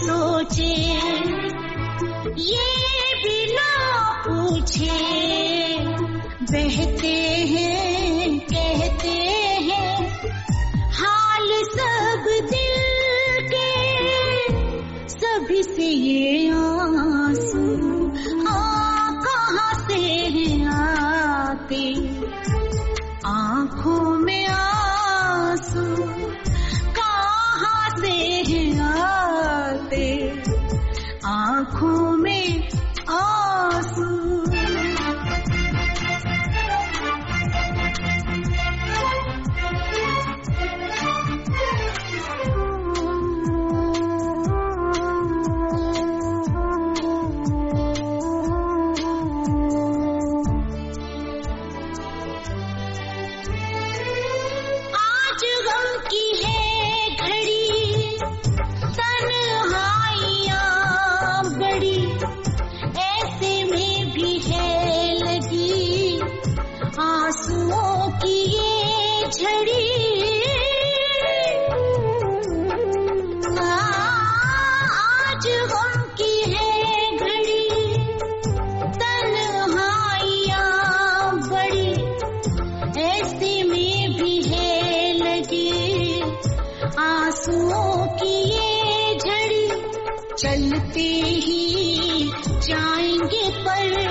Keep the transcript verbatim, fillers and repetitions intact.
सोचे, ये भी ना पूछे, बहते हैं कहते हैं हाल सब दिल के, सभी से ये आंसू आ कहाँ से हैं आते, आँखों में आंसू कहाँ से हैं आते, आँखों में आंसू। आंसुओं की ये झड़ी, आज गम की है घड़ी, तन्हाइयाँ बड़ी ऐसे में भी है लगी, आंसुओं की ये झड़ी, चलते ही जाएंगे पर